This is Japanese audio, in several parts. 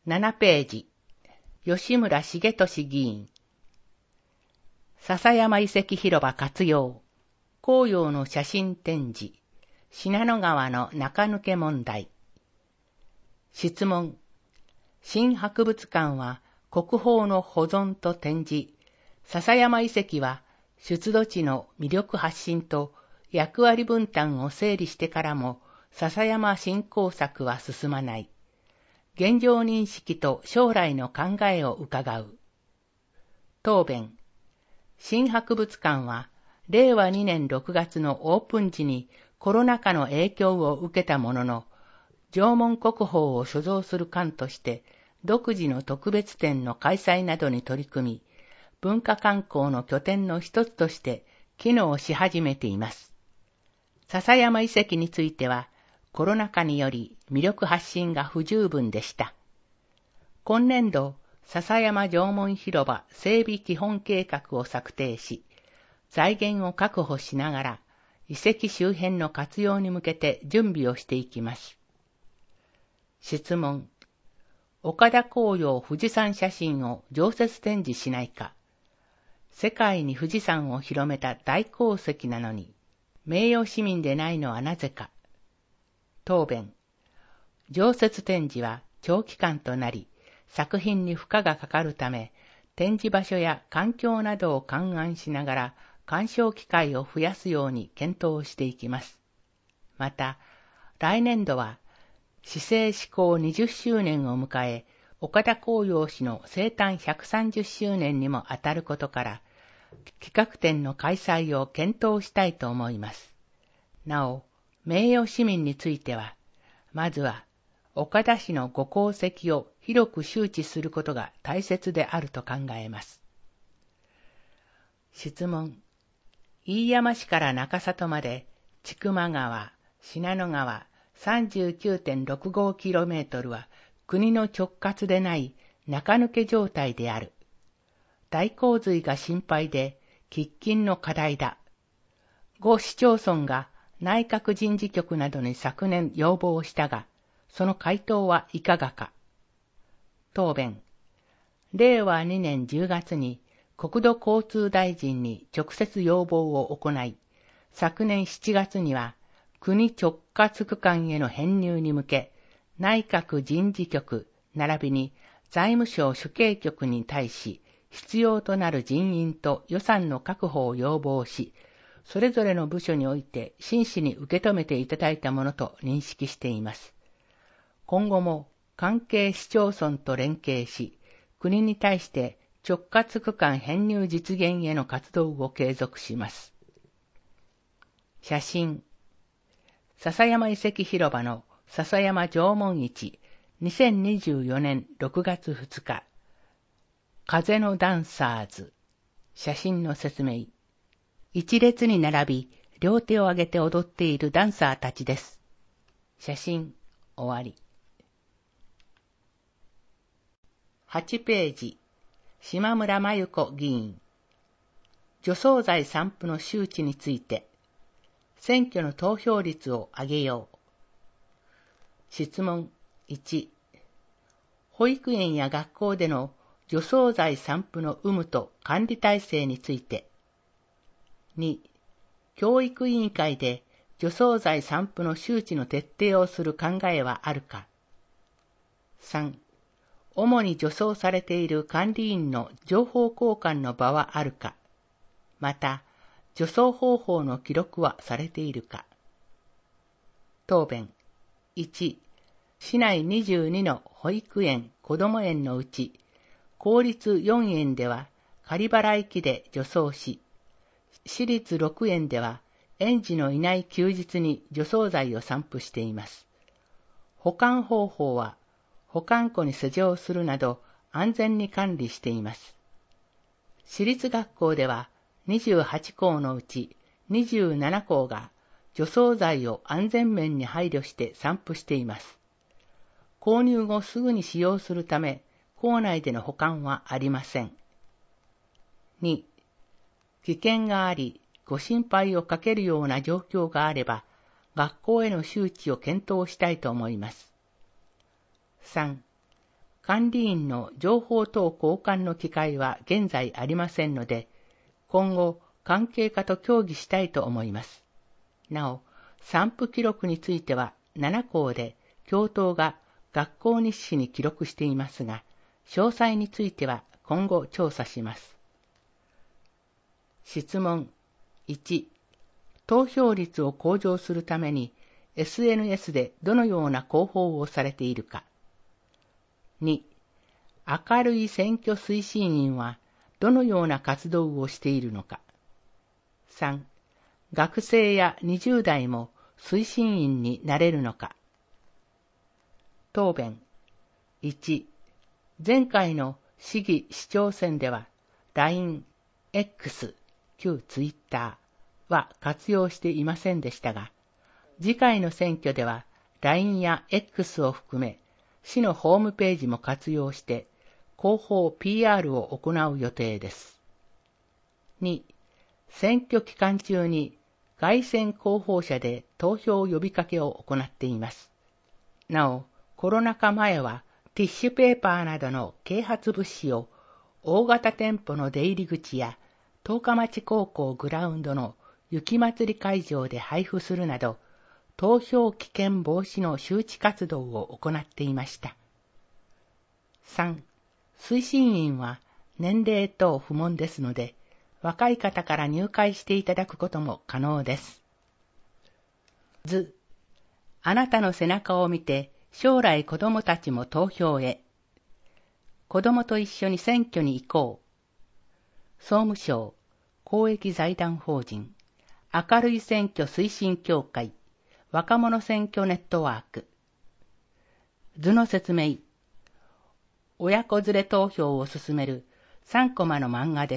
7ページ、吉村重俊議員。笹山遺跡広場活用、紅葉の写真展示、信濃川の中抜け問題。質問。新博物館は国宝の保存と展示、笹山遺跡は出土地の魅力発信と役割分担を整理してからも笹山振興策は進まない。現状認識と将来の考えを伺う。答弁。新博物館は令和2年6月のオープン時にコロナ禍の影響を受けたものの、縄文国宝を所蔵する館として独自の特別展の開催などに取り組み、文化観光の拠点の一つとして機能し始めています。笹山遺跡については、コロナ禍により魅力発信が不十分でした。今年度、笹山縄文広場整備基本計画を策定し、財源を確保しながら、遺跡周辺の活用に向けて準備をしていきます。質問。岡田紅陽富士山写真を常設展示しないか。世界に富士山を広めた大功績なのに、名誉市民でないのはなぜか。答弁。常設展示は長期間となり、作品に負荷がかかるため、展示場所や環境などを勘案しながら、鑑賞機会を増やすように検討していきます。また、来年度は、市政施行20周年を迎え、岡田紅陽氏の生誕130周年にも当たることから、企画展の開催を検討したいと思います。なお、名誉市民については、まずは、岡田氏のご功績を広く周知することが大切であると考えます。質問。飯山市から中里まで、千曲川、信濃川、39.65km は国の直轄でない中抜け状態である。大洪水が心配で喫緊の課題だ。5市町村が内閣人事局などに昨年要望したが、その回答はいかがか。答弁。令和2年10月に国土交通大臣に直接要望を行い、昨年7月には国直轄区間への編入に向け、内閣人事局並びに財務省主計局に対し、必要となる人員と予算の確保を要望し、それぞれの部署において真摯に受け止めていただいたものと認識しています。今後も関係市町村と連携し、国に対して直轄区間編入実現への活動を継続します。写真。笹山遺跡広場の笹山縄文市2024年6月2日。風のダンサーズ。写真の説明。一列に並び、両手を上げて踊っているダンサーたちです。写真、終わり。8ページ。島村真由子議員。除草剤散布の周知について、選挙の投票率を上げよう。質問1。保育園や学校での除草剤散布の有無と管理体制について。2。教育委員会で除草剤散布の周知の徹底をする考えはあるか。3。主に除草されている管理員の情報交換の場はあるか。また、除草方法の記録はされているか。答弁。1、市内22の保育園・こども園のうち、公立4園では仮払い機で除草し、市立6園では園児のいない休日に除草剤を散布しています。保管方法は保管庫に施錠するなど安全に管理しています。市立学校では28校のうち27校が除草剤を安全面に配慮して散布しています。購入後すぐに使用するため、校内での保管はありません。2、危険があり、ご心配をかけるような状況があれば、学校への周知を検討したいと思います。3、 管理員の情報等交換の機会は現在ありませんので、今後関係課と協議したいと思います。なお、散布記録については7校で教頭が学校日誌に記録していますが、詳細については今後調査します。質問1、投票率を向上するために SNS でどのような広報をされているか。2、明るい選挙推進員はどのような活動をしているのか。3、学生や20代も推進員になれるのか。答弁。1、前回の市議市長選では LINE、X、旧 Twitter は活用していませんでしたが、次回の選挙では LINE や X を含め市のホームページも活用して広報 PR を行う予定です。2、選挙期間中に街宣広報車で投票呼びかけを行っています。なお、コロナ禍前はティッシュペーパーなどの啓発物資を大型店舗の出入り口や十日町高校グラウンドの雪まつり会場で配布するなど、投票危険防止の周知活動を行っていました。3、推進員は年齢等不問ですので、若い方から入会していただくことも可能です。図、あなたの背中を見て将来子供たちも投票へ。子供と一緒に選挙に行こう。総務省公益財団法人明るい選挙推進協会若者選挙ネットワーク。図の説明。親子連れ投票を進める3コマの漫画です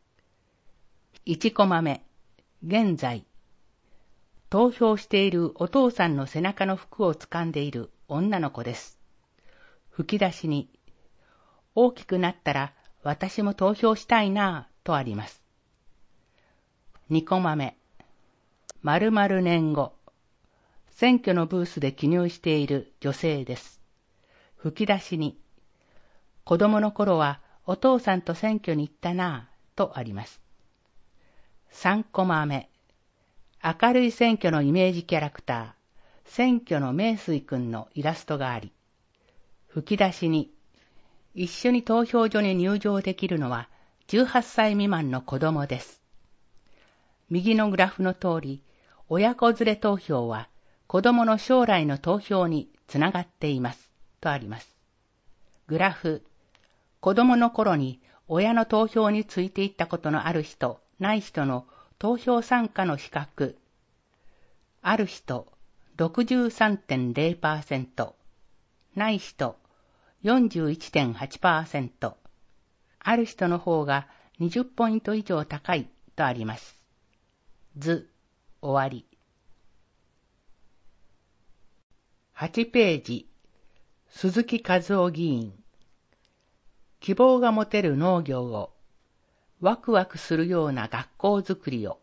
。1コマ目。現在。投票しているお父さんの背中の服を掴んでいる女の子です。吹き出しに、大きくなったら私も投票したいなぁとあります。2コマ目。〇〇年後。選挙のブースで記入している女性です。吹き出しに、子供の頃はお父さんと選挙に行ったなぁとあります。3コマ目。明るい選挙のイメージキャラクター、選挙の名水くんのイラストがあり、吹き出しに、一緒に投票所に入場できるのは18歳未満の子供です。右のグラフの通り、親子連れ投票は子供の将来の投票につながっています、とあります。グラフ、子供の頃に親の投票についていったことのある人、ない人の投票参加の比較。ある人 63.0%、ない人 41.8%、ある人の方が20ポイント以上高いとあります。図、終わり。8ページ、鈴木和夫議員。希望が持てる農業を、ワクワクするような学校づくりを。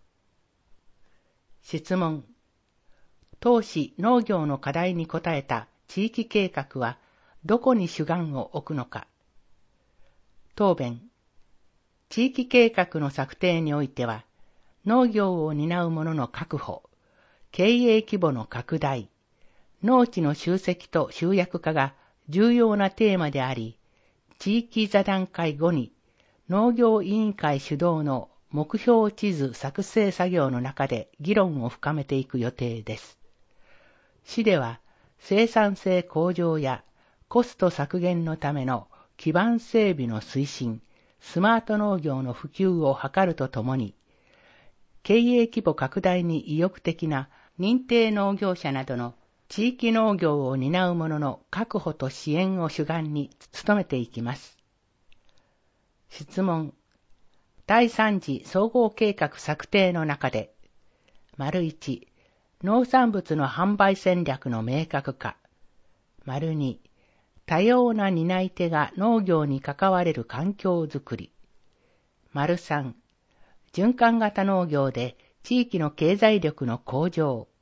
質問。当市農業の課題に応えた地域計画はどこに主眼を置くのか。答弁。地域計画の策定においては、農業を担う者の確保、経営規模の拡大、農地の集積と集約化が重要なテーマであり、地域座談会後に農業委員会主導の目標地図作成作業の中で議論を深めていく予定です。市では生産性向上やコスト削減のための基盤整備の推進、スマート農業の普及を図るとともに、経営規模拡大に意欲的な認定農業者などの地域農業を担う者の確保と支援を主眼に努めていきます。質問。第3次総合計画策定の中で、1、農産物の販売戦略の明確化。2、多様な担い手が農業に関われる環境づくり。3、循環型農業で地域の経済力の向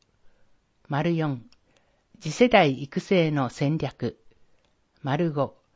上。4、次世代育成の戦略。5、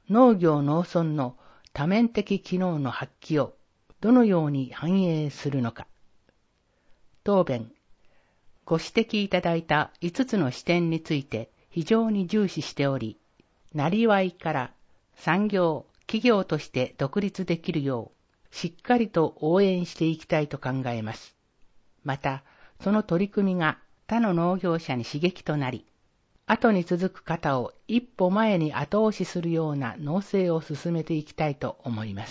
農業農村の多面的機能の発揮をどのように反映するのか。答弁。ご指摘いただいた5つの視点について非常に重視しており、なりわいから産業、企業として独立できるよう、しっかりと応援していきたいと考えます。また、その取り組みが他の農業者に刺激となり、後に続く方を一歩前に後押しするような農政を進めていきたいと思います。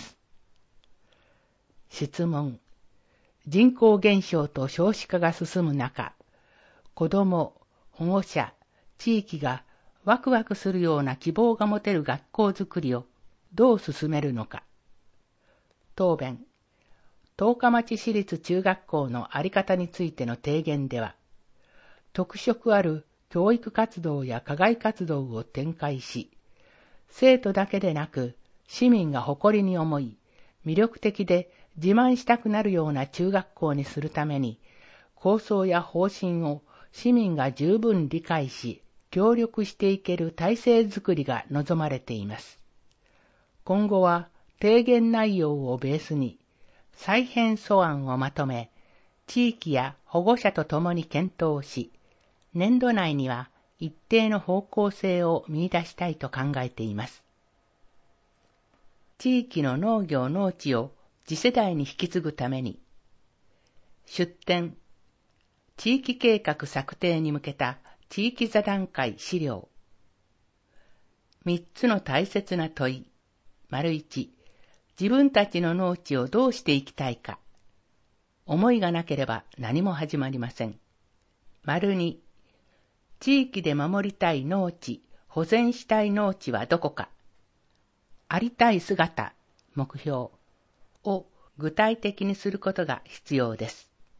質問。人口減少と少子化が進む中、子ども、保護者、地域がワクワクするような希望が持てる学校づくりをどう進めるのか。答弁。十日町市立中学校の在り方についての提言では、特色ある教育活動や課外活動を展開し、生徒だけでなく市民が誇りに思い、魅力的で自慢したくなるような中学校にするために、構想や方針を市民が十分理解し、協力していける体制づくりが望まれています。今後は提言内容をベースに、再編素案をまとめ、地域や保護者と共に検討し、年度内には一定の方向性を見出したいと考えています。地域の農業農地を次世代に引き継ぐために、出展、地域計画策定に向けた地域座談会資料。3つの大切な問い。1、自分たちの農地をどうしていきたいか。思いがなければ何も始まりません。2、地域で守りたい農地、保全したい農地はどこか。ありたい姿、目標を具体的にすることが必要です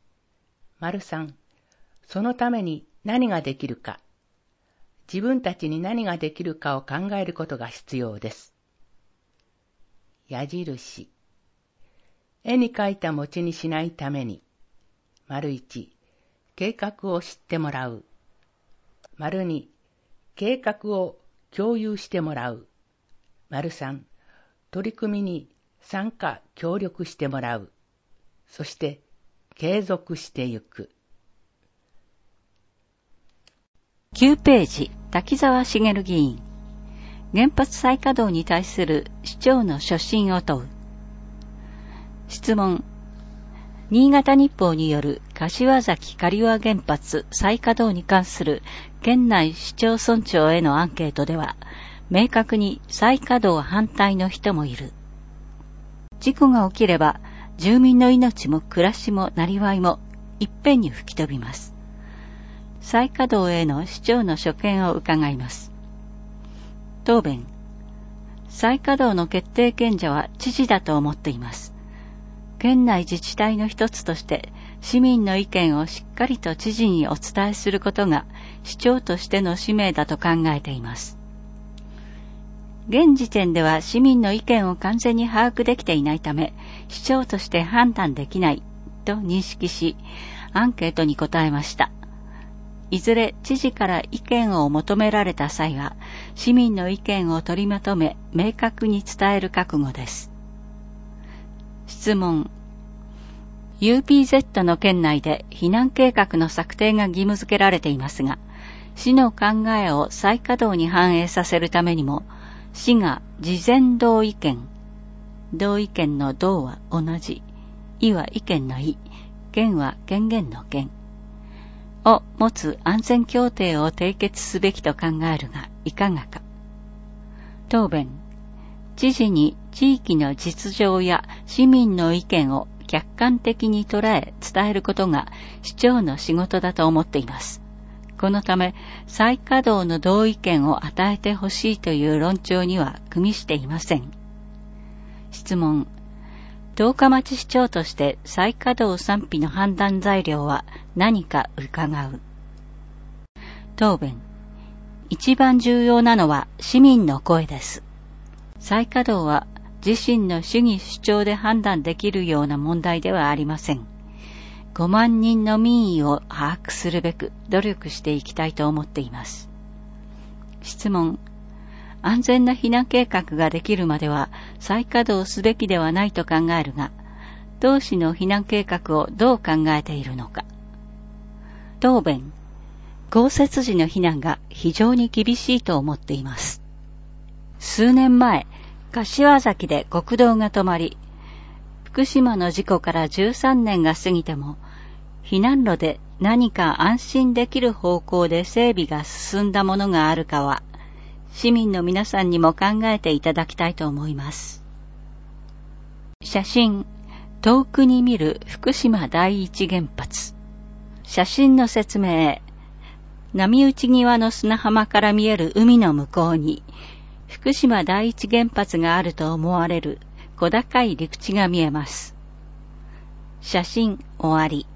。3、そのために何ができるか。自分たちに何ができるかを考えることが必要です。矢印。絵に描いた餅にしないために。1、計画を知ってもらう。2、計画を共有してもらう。3、取り組みに参加協力してもらう。そして継続してゆく。 9ページ、滝沢茂議員。原発再稼働に対する市長の所信を問う。質問。新潟日報による柏崎刈羽原発再稼働に関する県内市町村長へのアンケートでは、明確に再稼働反対の人もいる。事故が起きれば、住民の命も暮らしもなりわいもいっぺんに吹き飛びます。再稼働への市長の所見を伺います。答弁。再稼働の決定権者は知事だと思っています。県内自治体の一つとして市民の意見をしっかりと知事にお伝えすることが市長としての使命だと考えています。現時点では市民の意見を完全に把握できていないため、市長として判断できないと認識し、アンケートに答えました。いずれ知事から意見を求められた際は、市民の意見を取りまとめ、明確に伝える覚悟です。質問。UPZ の県内で避難計画の策定が義務付けられていますが、市の考えを再稼働に反映させるためにも、市が事前同意見、同意見の同は同じ、意は意見の意、権は権限の権を持つ安全協定を締結すべきと考えるがいかがか。答弁。知事に地域の実情や市民の意見を客観的に捉え伝えることが市長の仕事だと思っています。このため再稼働の同意見を与えてほしいという論調には組みしていません。質問。十日町市長として再稼働賛否の判断材料は何か伺う。答弁。一番重要なのは市民の声です。再稼働は自身の主義主張で判断できるような問題ではありません。5万人の民意を把握するべく努力していきたいと思っています。質問。 安全な避難計画ができるまでは再稼働すべきではないと考えるが、同市の避難計画をどう考えているのか。答弁。豪雪時の避難が非常に厳しいと思っています。数年前、柏崎で国道が止まり、福島の事故から13年が過ぎても、避難路で何か安心できる方向で整備が進んだものがあるかは、市民の皆さんにも考えていただきたいと思います。写真、遠くに見る福島第一原発。写真の説明。波打ち際の砂浜から見える海の向こうに、福島第一原発があると思われる小高い陸地が見えます。写真終わり。